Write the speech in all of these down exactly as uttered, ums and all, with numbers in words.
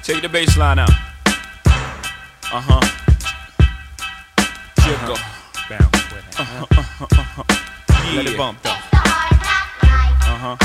Take the bass line out. Uh-huh. Jiggle. Bounce with it. Uh-huh, uh-huh, uh-huh. Yeah. Let it bump though. Uh-huh.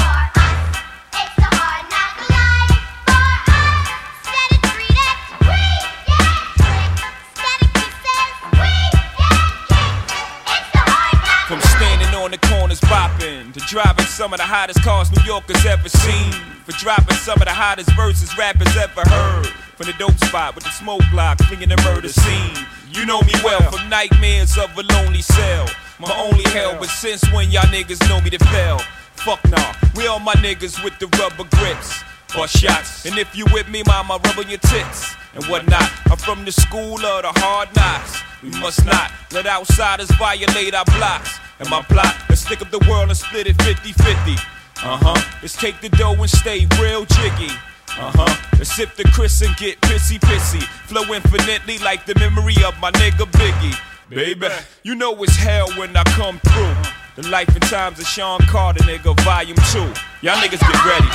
From standing on the corners bopping to driving some of the hottest cars New Yorkers ever seen, for dropping some of the hottest verses rappers ever heard, from the dope spot with the smoke block flinging the murder scene. You know me well from nightmares of a lonely cell, my only hell. But since when y'all niggas know me to fail? Fuck nah, we all my niggas with the rubber grips or shots. And if you with me, mama, rub on your tits and whatnot. I'm from the school of the hard knocks. We must not let outsiders violate our blocks. And my plot, let's stick up the world and split it fifty fifty. Uh-huh, let's take the dough and stay real jiggy. Uh-huh, let's sip the Chris and get pissy pissy. Flow infinitely like the memory of my nigga Biggie. Baby, you know it's hell when I come through. The life and times of Sean Carter, nigga, volume two. Y'all niggas get ready.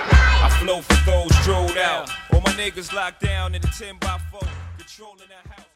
Flow for those drilled out. All my niggas locked down in the ten by four, controlling that house.